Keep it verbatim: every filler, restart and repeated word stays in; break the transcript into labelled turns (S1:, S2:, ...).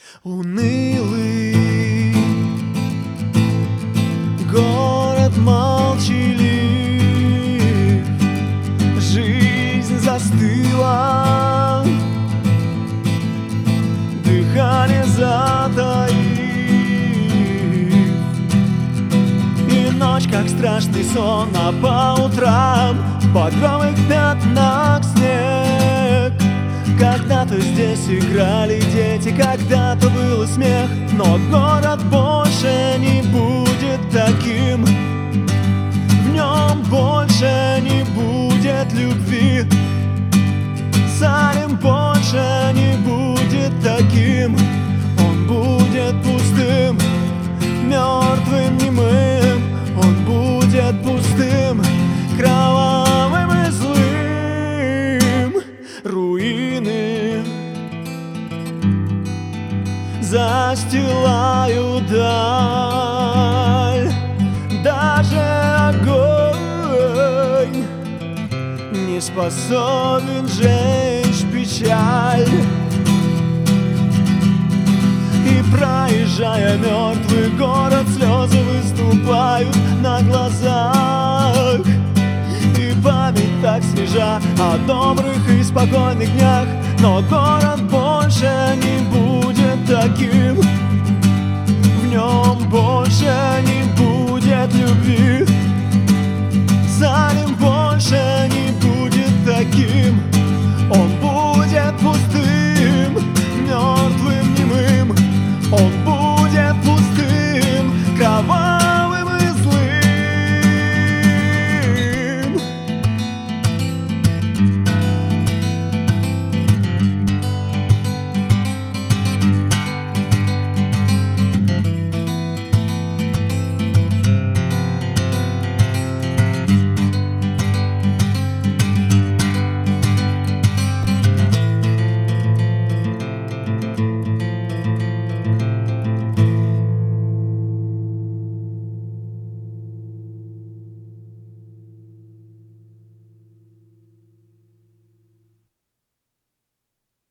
S1: Унылый город молчалив, жизнь застыла, дыхание затаив, и ночь, как страшный сон, а по утрам в багровых пятнах снег. Когда-то здесь играли дети, когда-то был смех, но город больше не будет таким. В нем больше не будет любви, Салем больше не будет таким. Он будет пустым, мертвым, немым. Он будет пустым, кровавым и злым. Руины застилают даль, даже огонь не способен сжечь печаль. И проезжая мертвый город, слезы выступают на глазах. И память так свежа о добрых и спокойных днях, но город больше не будет